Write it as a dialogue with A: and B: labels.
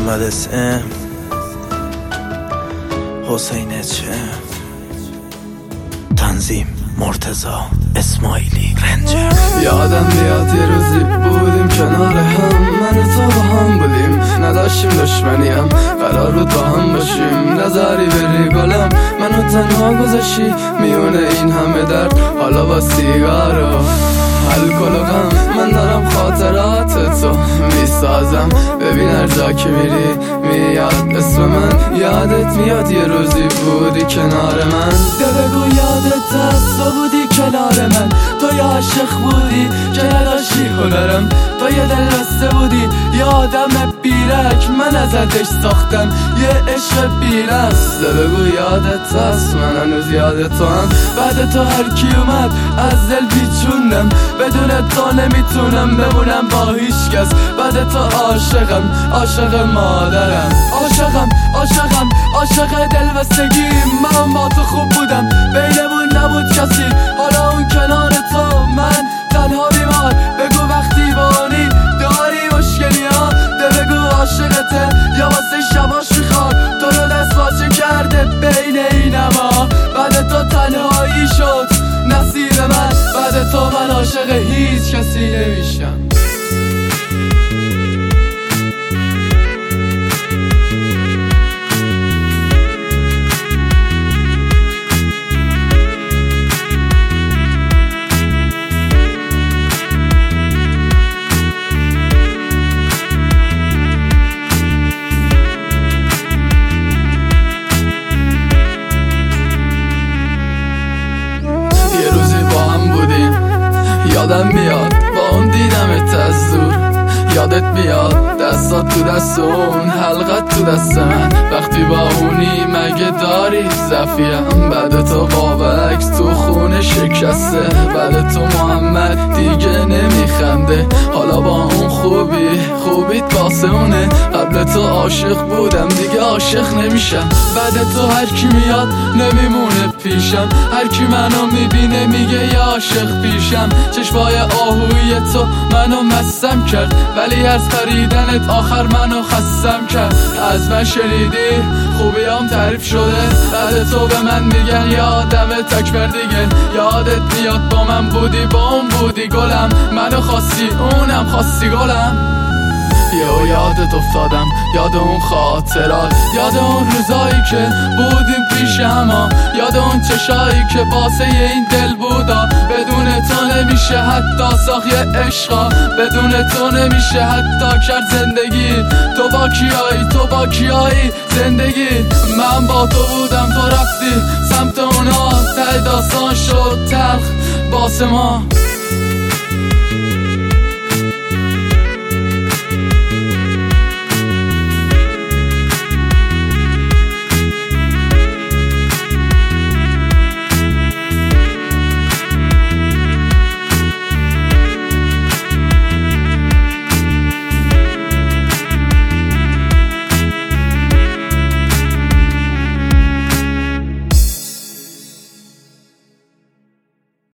A: محمد اسم حسین چم تنظیم مرتضی اسماعیلی رنجر.
B: یادم میاد یه روزی بودیم کنار هم، من و تو با هم بودیم، نداشتیم دشمنی هم، قرار بود با هم باشیم، نظری بری گلم منو تنها گذاشتی میونه این همه درد، حالا با سیگار و الکل و غم من دارم خاطرات تو میسازم، ببین هر جا که میری میاد اسم من، یادت میاد یه روزی بودی کنار من، بگو یادت هست تو بودی کنار من، تو یه عاشق بودی که نداشتی هنرم، تو یه دل بسته بودی یه آدم بیرک، من ازتش ساختم یه عشق بیرست، بگو یادت هست من هنوز یاد تو هم، بعد تو هر کی اومد از دل بیچوندم، بدون تو نمیتونم بمونم با هیچ کس، بعد تو عاشقم عاشق مادرم، عاشق دل بستگی، من با تو خوب بودم بینمون نبود کسی، حالا اون کنار تو من تنها بیمار، بگو وقتی بانی داری مشکلی ها، بگو عاشقته یا واسه شباش میخواد تو رو دست باچه کرده بین اینما، بعد تو تنهایی شد نصیب من، بعد تو من عاشق هیچ کسی نمیشم. یادم میاد با اون دیدمت از دور، یادت میاد دستات تو دست اون حلقت تو دست من، وقتی با اونی مگه داری زفیم، بعد تو بابک تو خونه شکسته، بعد تو محمد دیگه نمیخنده، حالا با اون خوبیت واسه اونه، قبل تو عاشق بودم دیگه عاشق نمیشم، بعد تو هر کی میاد نمیمونه پیشم، هر کی منو میبینه میگه یا عاشق پیشم، چشمای آهوی تو منو مستم کرد، ولی از خریدنت آخر منو خستم کرد، از من شنیدی خوبیام تعریف شده، بعد تو به من میگن یادم تکبر دیگه، یادت میاد با من بودی با اون بودی گلم، منو خواستی اونم خواستی گلم، یادت افتادم یاد اون خاطرات، یاد اون روزایی که بودیم پیش هما، یاد اون چشایی که باسه این دل بودا، بدون تو نمیشه حتی ساخت یه عشقا، بدون تو نمیشه حتی کرد زندگی، تو با کیایی زندگی، من با تو بودم تو رفتی سمت اونا، ته داستان شد تلخ باسه ما.